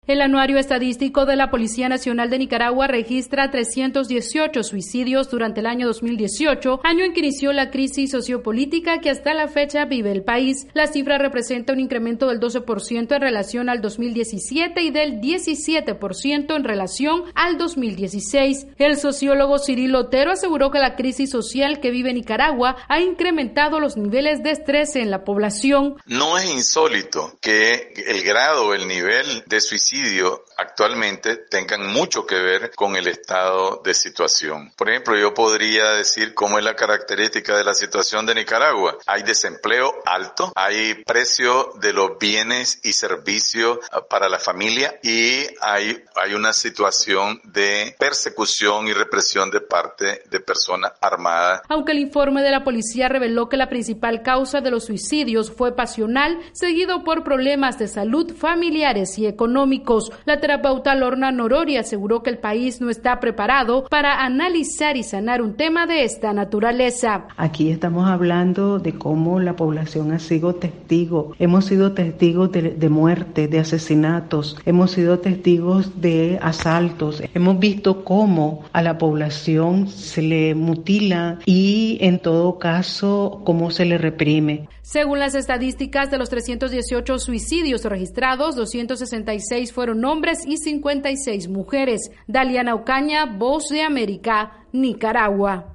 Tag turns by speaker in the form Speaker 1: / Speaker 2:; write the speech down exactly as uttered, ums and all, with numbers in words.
Speaker 1: El Anuario Estadístico de la Policía Nacional de Nicaragua registra trescientos dieciocho suicidios durante el año dos mil dieciocho, año en que inició la crisis sociopolítica que hasta la fecha vive el país. La cifra representa un incremento del doce por ciento en relación al dos mil diecisiete y del diecisiete por ciento en relación al dos mil dieciséis. El sociólogo Cirilo Otero aseguró que la crisis social que vive Nicaragua ha incrementado los niveles de estrés en la población.
Speaker 2: No es insólito que el grado o el nivel de suicidio actualmente tengan mucho que ver con el estado de situación. Por ejemplo, yo podría decir cómo es la característica de la situación de Nicaragua. Hay desempleo alto, hay precio de los bienes y servicios para la familia y hay, hay una situación de persecución y represión de parte de personas armadas.
Speaker 1: Aunque el informe de la policía reveló que la principal causa de los suicidios fue pasional, seguido por problemas de salud, familiares y económicos. La terapeuta Lorna Norori aseguró que el país no está preparado para analizar y sanar un tema de esta naturaleza.
Speaker 3: Aquí estamos hablando de cómo la población ha sido testigo. Hemos sido testigos de, de muerte, de asesinatos, hemos sido testigos de asaltos. Hemos visto cómo a la población se le mutila y en todo caso cómo se le reprime.
Speaker 1: Según las estadísticas de los trescientos dieciocho suicidios registrados, doscientos sesenta y seis fueron hombres y cincuenta y seis mujeres. Daliana Ocaña, Voz de América, Nicaragua.